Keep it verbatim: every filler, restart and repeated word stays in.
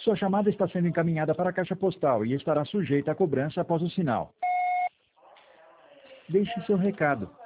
Sua chamada está sendo encaminhada para a caixa postal e estará sujeita à cobrança após o sinal. Deixe seu recado.